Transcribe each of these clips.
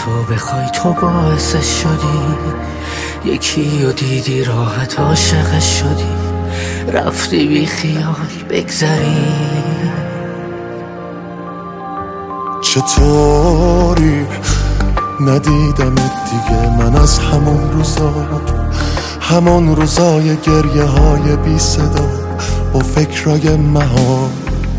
تو بخوای تو باعثش شدی، یکی رو دیدی راحت عاشقش شدی، رفتی بی خیال بگذری. چطوری ندیدمت دیگه، من از همون روزای گریه های بی صدا با فکرای مها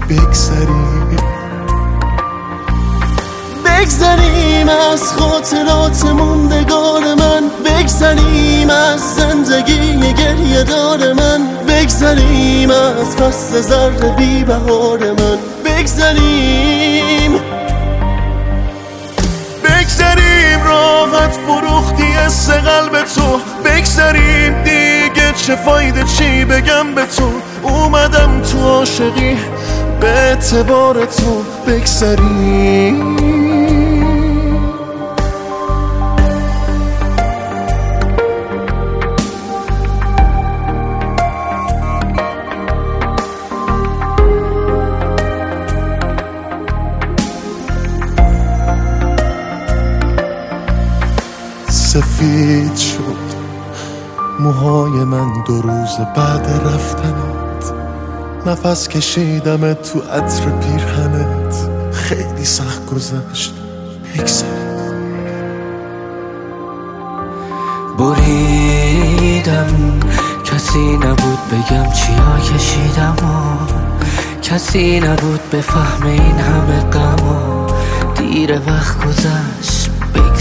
بگذریم از خاطرات موندگار من، بگذریم از زندگی گریه دار من، بگذریم از فصل زرد بی بهار من، بگذریم راحت فروختی حس قلب تو، بگذریم دیگه چه فایده چی بگم به تو، اومدم تو عاشقی به اعتبار تو، بگذریم. سفید شد موهای من 2 روز بعد رفتنت، نفس کشیدم تو عطر پیرهنت، خیلی سخت گذشت بریدم، کسی نبود بگم چیا کشیدم کسی نبود بفهم این همه غم دیر وقت گذشت.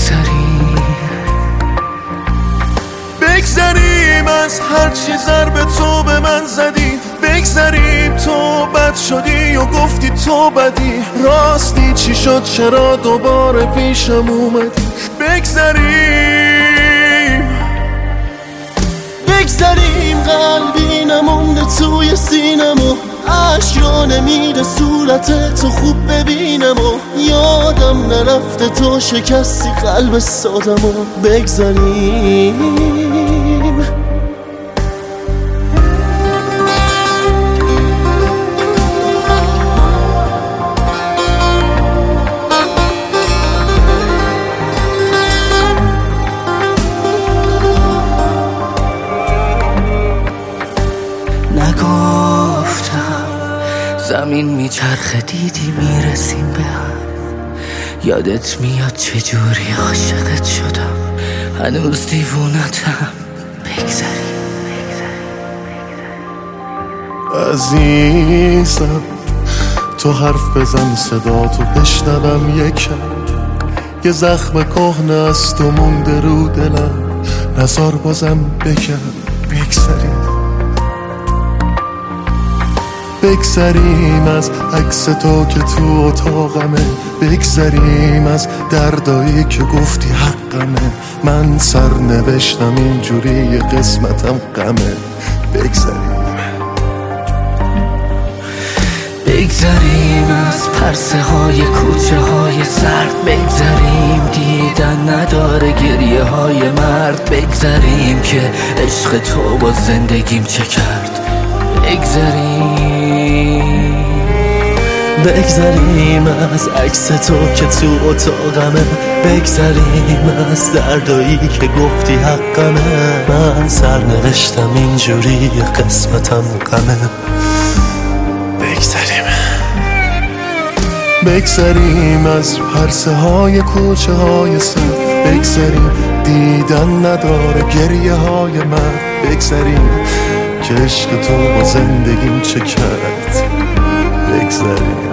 بگذریم از هر چی ضربه تو به من زدی، بگذریم تو بد شدی و گفتی تو بدی، راستی چی شد چرا دوباره پیشم اومدی، بگذریم قلبی نمونده توی سینم و عشق را نمیده صورت تو خوب ببینم و یادم نرفته تو شکستی قلب سادم و بگذریم. زمین میچرخه دیدی میرسیم به هم، یادت میاد چجوری عاشقت شدم، هنوز دیوونتم، بگذریم. عزیزم تو حرف بزن صداتو بشنوم یکم، یه زخم کهنه از تو مونده رو دلم، نزار بازم بگم بگذریم از عکس تو که تو اتاقمه، بگذریم از دردایی که گفتی حقمه، من سر نوشتم اینجوری قسمتم غمه، بگذریم از پرسه های کوچه های سرد، بگذریم دیدن نداره گریه های مرد، بگذریم که عشق تو با زندگیم چه کرد، بگذریم از عکس تو که تو اتاقمه، بگذریم از دردایی که گفتی حقمه، من سر نوشتم اینجوری قسمتم غمه، بگذریم از پرسه های کوچه های سر، بگذریم دیدن نداره گریه های من، بگذریم که عشق تو با زندگیم چه کرد، بگذریم.